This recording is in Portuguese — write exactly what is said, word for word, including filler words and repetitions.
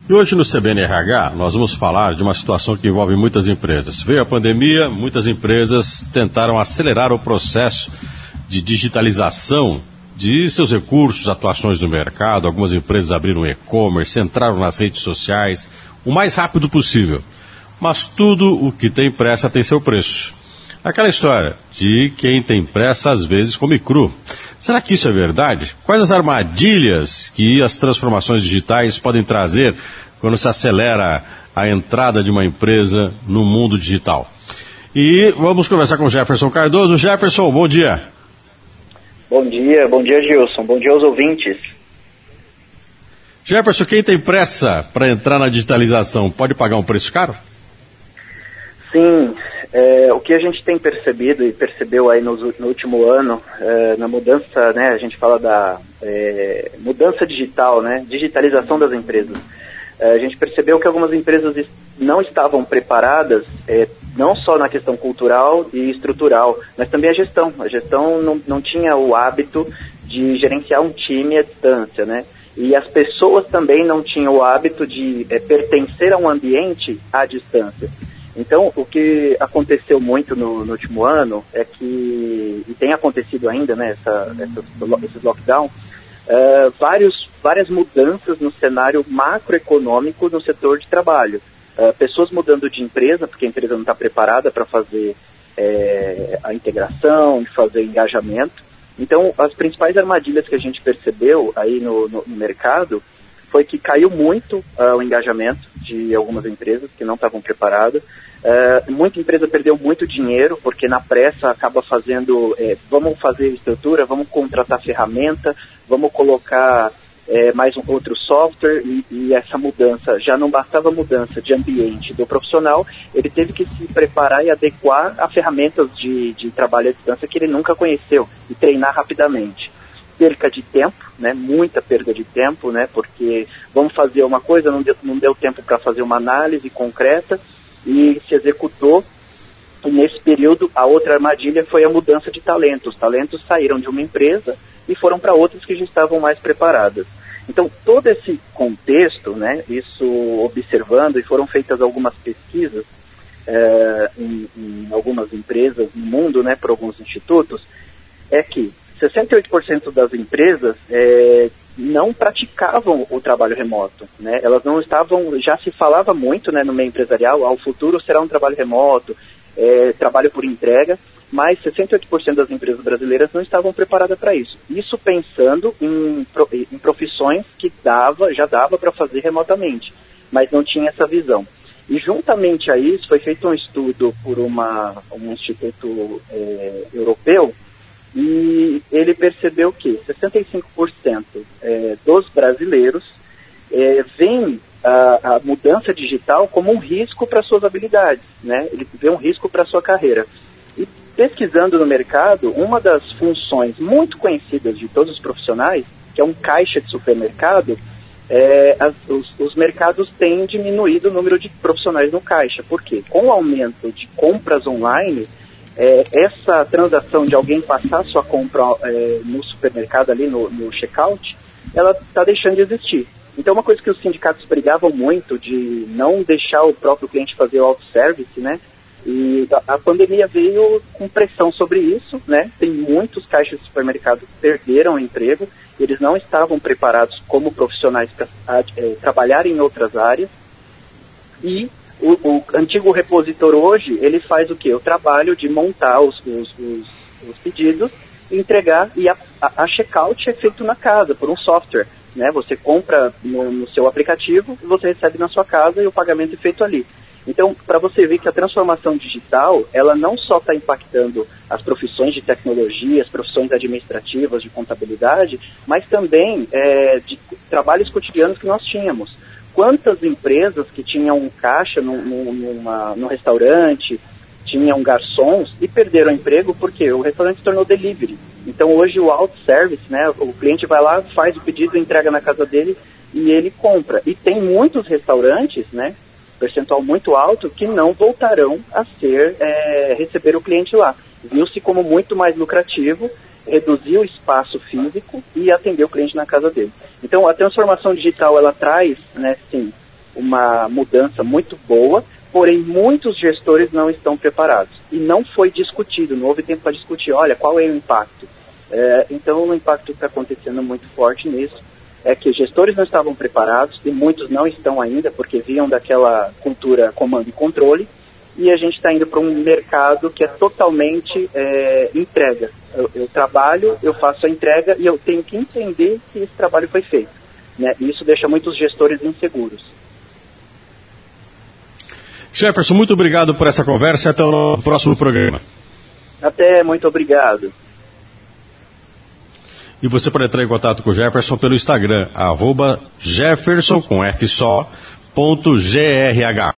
E hoje no C B N R H nós vamos falar de uma situação que envolve muitas empresas. Veio a pandemia, muitas empresas tentaram acelerar o processo de digitalização de seus recursos, atuações no mercado. Algumas empresas abriram e-commerce, entraram nas redes sociais, o mais rápido possível. Mas tudo o que tem pressa tem seu preço. Aquela história de quem tem pressa às vezes come cru. Será que isso é verdade? Quais as armadilhas que as transformações digitais podem trazer quando se acelera a entrada de uma empresa no mundo digital? E vamos conversar com o Jefferson Cardoso. Jefferson, bom dia. Bom dia, bom dia Gilson, bom dia aos ouvintes. Jefferson, quem tem pressa para entrar na digitalização pode pagar um preço caro? Sim, é, o que a gente tem percebido e percebeu aí no, no último ano, é, na mudança, né, a gente fala da é, mudança digital, né, digitalização das empresas. É, a gente percebeu que algumas empresas não estavam preparadas, é, não só na questão cultural e estrutural, mas também a gestão. A gestão não, não tinha o hábito de gerenciar um time à distância, né? E as pessoas também não tinham o hábito de é, pertencer a um ambiente à distância. Então, o que aconteceu muito no, no último ano é que, e tem acontecido ainda, né, essa, essa, esses lockdowns, uh, vários, várias mudanças no cenário macroeconômico no setor de trabalho. Uh, pessoas mudando de empresa, porque a empresa não está preparada para fazer é, a integração, de fazer engajamento. Então, as principais armadilhas que a gente percebeu aí no, no, no mercado foi que caiu muito uh, o engajamento de algumas empresas que não estavam preparadas. Uh, muita empresa perdeu muito dinheiro, porque na pressa acaba fazendo, é, vamos fazer estrutura, vamos contratar ferramenta, vamos colocar é, mais um outro software, e, e essa mudança, já não bastava a mudança de ambiente do profissional, ele teve que se preparar e adequar a ferramentas de, de trabalho à distância que ele nunca conheceu, e treinar rapidamente. Perca de tempo, né, muita perda de tempo, né, porque vamos fazer uma coisa, não deu, não deu tempo para fazer uma análise concreta e se executou. E nesse período, a outra armadilha foi a mudança de talentos. Os talentos saíram de uma empresa e foram para outras que já estavam mais preparadas. Então, todo esse contexto, né, isso observando, e foram feitas algumas pesquisas é, em, em algumas empresas no mundo, né, por alguns institutos, é que sessenta e oito por cento das empresas é, não praticavam o trabalho remoto, né? Elas não estavam, já se falava muito, né, no meio empresarial, ao futuro será um trabalho remoto, é, trabalho por entrega, mas sessenta e oito por cento das empresas brasileiras não estavam preparadas para isso. Isso pensando em, em profissões que dava, já dava para fazer remotamente, mas não tinha essa visão. E juntamente a isso foi feito um estudo por uma, um instituto é, europeu, e ele percebeu que sessenta e cinco por cento é, dos brasileiros é, veem a, a mudança digital como um risco para suas habilidades, né? Ele vê um risco para sua carreira. E pesquisando no mercado, uma das funções muito conhecidas de todos os profissionais, que é um caixa de supermercado, é, as, os, os mercados têm diminuído o número de profissionais no caixa. Por quê? Com o aumento de compras online, É, essa transação de alguém passar sua compra é, no supermercado ali, no, no checkout, ela está deixando de existir. Então, uma coisa que os sindicatos brigavam muito de não deixar o próprio cliente fazer o auto-service, né? E a, a pandemia veio com pressão sobre isso, né? Tem muitos caixas de supermercado que perderam o emprego, eles não estavam preparados como profissionais para é, trabalhar em outras áreas. E O, o antigo repositor hoje, ele faz o quê? O trabalho de montar os, os, os, os pedidos, entregar, e a, a, a checkout é feito na casa, por um software, né? Você compra no, no seu aplicativo, você recebe na sua casa e o pagamento é feito ali. Então, para você ver que a transformação digital, ela não só está impactando as profissões de tecnologia, as profissões administrativas, de contabilidade, mas também é, de trabalhos cotidianos que nós tínhamos. Quantas empresas que tinham um caixa num, numa, num restaurante, tinham garçons e perderam o emprego porque o restaurante se tornou delivery. Então hoje o auto-service, né, o cliente vai lá, faz o pedido, entrega na casa dele e ele compra. E tem muitos restaurantes, né, percentual muito alto, que não voltarão a ser, é, receber o cliente lá. Viu-se como muito mais lucrativo reduzir o espaço físico e atender o cliente na casa dele. Então, a transformação digital, ela traz, né, sim, uma mudança muito boa, porém muitos gestores não estão preparados. E não foi discutido, não houve tempo para discutir, olha, qual é o impacto. É, então o impacto está acontecendo muito forte nisso, é que os gestores não estavam preparados, e muitos não estão ainda, porque vinham daquela cultura comando e controle, e a gente está indo para um mercado que é totalmente é, entrega. Eu, eu trabalho, eu faço a entrega e eu tenho que entender que esse trabalho foi feito. Né? E isso deixa muitos gestores inseguros. Jefferson, muito obrigado por essa conversa e até o próximo programa. Até, muito obrigado. E você pode entrar em contato com o Jefferson pelo Instagram, arroba Jefferson, com F só, ponto G R H.